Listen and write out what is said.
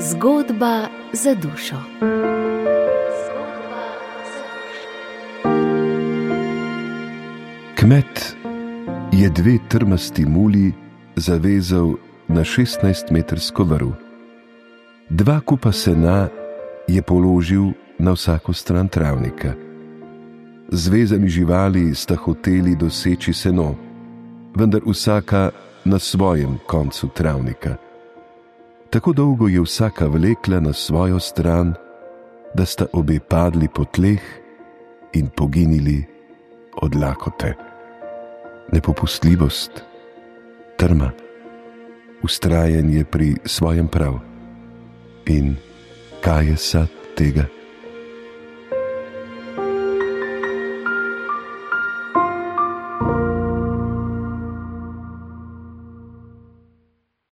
Zgodba za dušo. Kmet je dve trmasti muli zavezal na 16-metrsko vrv. Dva kupa sena je položil na vsako stran travnika. Zvezani živali sta hoteli doseči seno, vendar vsaka na svojem koncu travnika. Tako dolgo je vsaka vlekla na svojo stran, da sta obe padli po tleh in poginili od lakote. Nepopustljivost, trma, vztrajanje pri svojem prav. In kaj je sad tega?